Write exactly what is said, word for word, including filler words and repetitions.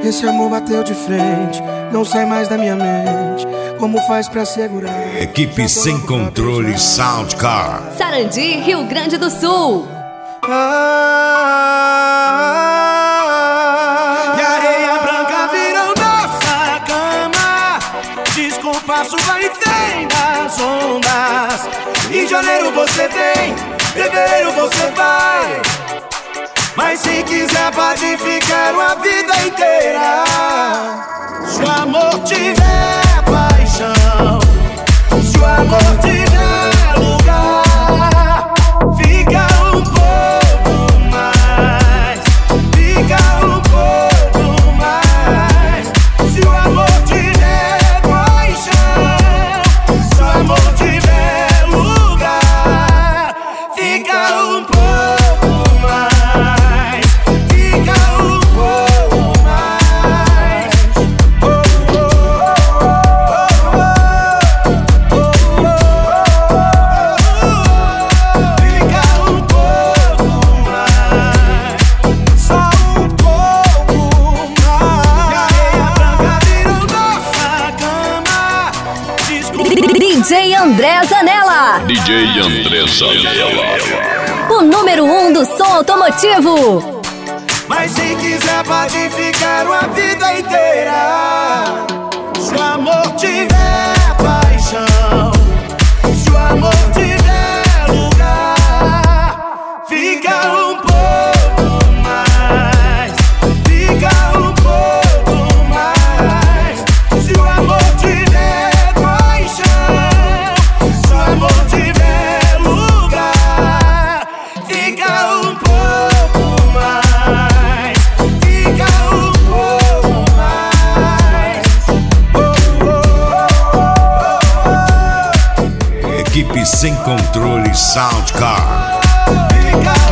Esse amor bateu de frente, não sai mais da minha mente. Como faz pra segurar? Equipe Sem Controle Soundcar, Sarandi, Rio Grande do Sul. Ah, e areia branca virou nossa cama. Desculpa, chuva e tem das ondas. Em janeiro você tem, fevereiro você vai. Mas se quiser pode ficar uma vida inteira. Se o amor tiver paixão, se o amor tiver lugar, fica um pouco mais, fica um pouco mais. Se o amor tiver paixão, se o amor tiver lugar, fica um pouco mais, fica um pouco mais. Oh, oh, oh, oh, oh, oh, fica um pouco mais, só um pouco mais. E a areia branca virou nossa cama. Desculpa. D J André Zanella, D J André Zanella, o número um do som automotivo. Mas se quiser pode ficar uma vida inteira. Se o amor tiver paixão, se o amor tiver lugar, fica um pouco mais, fica um pouco mais. Se o amor tiver paixão, se o amor tiver lugar, fica um pouco mais, fica um pouco mais. Oh, oh, oh, Equipe Sem Controle Soundcar. oh, fica